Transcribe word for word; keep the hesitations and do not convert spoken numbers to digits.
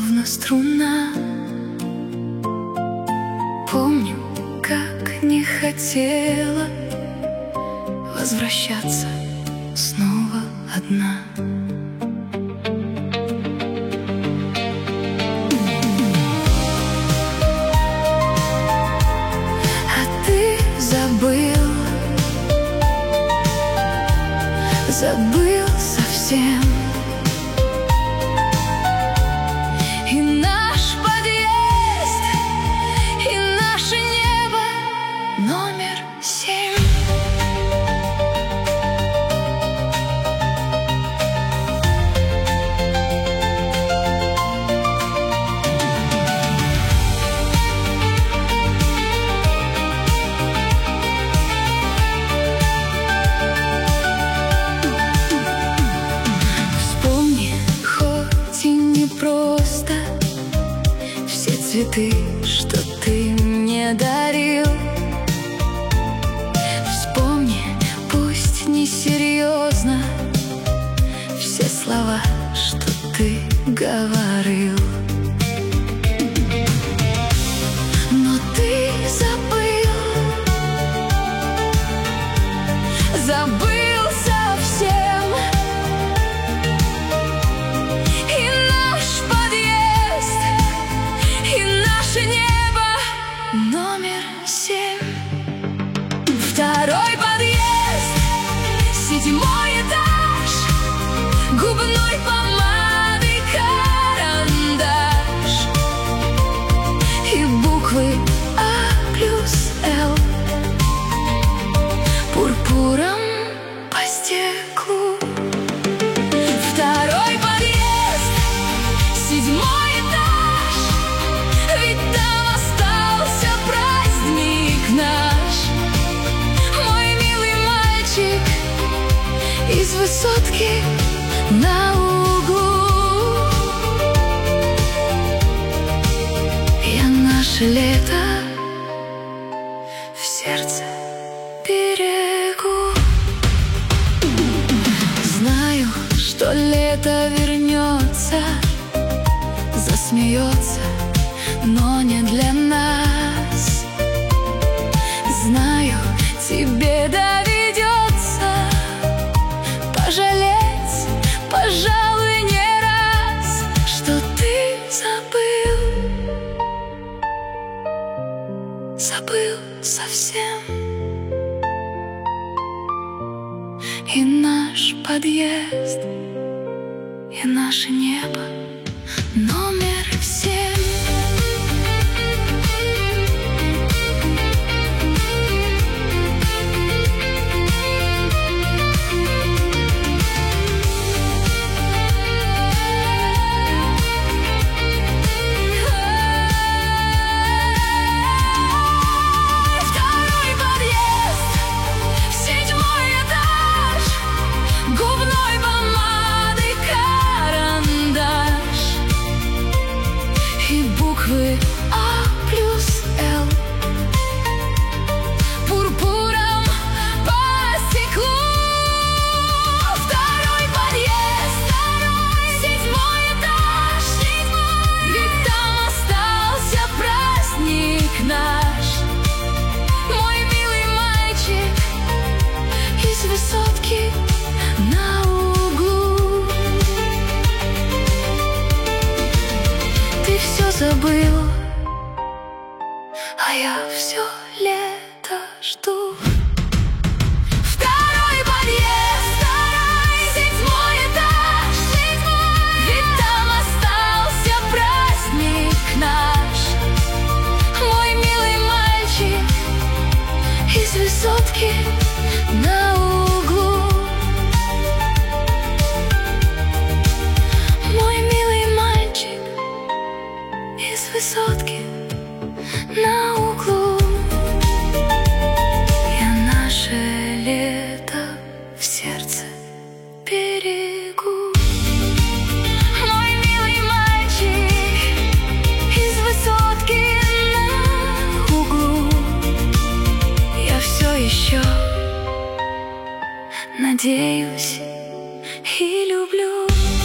словно струна. Помню, как не хотела возвращаться снова одна. А ты забыл, забыл совсем. И наш подъезд, и наше небо номер семь. Вспомни, хоть и не просто, все цветы, что ты мне дарил. Вспомни, пусть несерьезно, все слова, что ты говорил. Но ты забыл, забыл совсем. И наш подъезд, и наше небо номер семь. Второй подъезд, седьмой этаж, губной помадой карандаш и буквы А плюс Л пурпуром по стеклу. Второй подъезд, седьмой этаж, ведь там остался праздник наш. Мой милый мальчик из высотки на углу. Я наше лето в сердце берегу. Знаю, что лето вернется, засмеется, но не для нас. Знаю, тебе доведется пожалеть, пожалуй, не раз, что ты забыл, забыл совсем. И наш подъезд, и наше небо номер семь. Буквы А плюс Л пурпуром по стеклу. Второй подъезд, седьмой этаж, ведь там остался праздник наш. Мой милый мальчик из высотки на углу. Ты все забыл, а я все лето жду. Второй подъезд, седьмой этаж, ведь там остался праздник наш. Мой милый мальчик из высотки на углу. Мой милый мальчик из высотки на углу. Я наше лето в сердце берегу. Мой милый мальчик из высотки на углу. Я все еще надеюсь и люблю.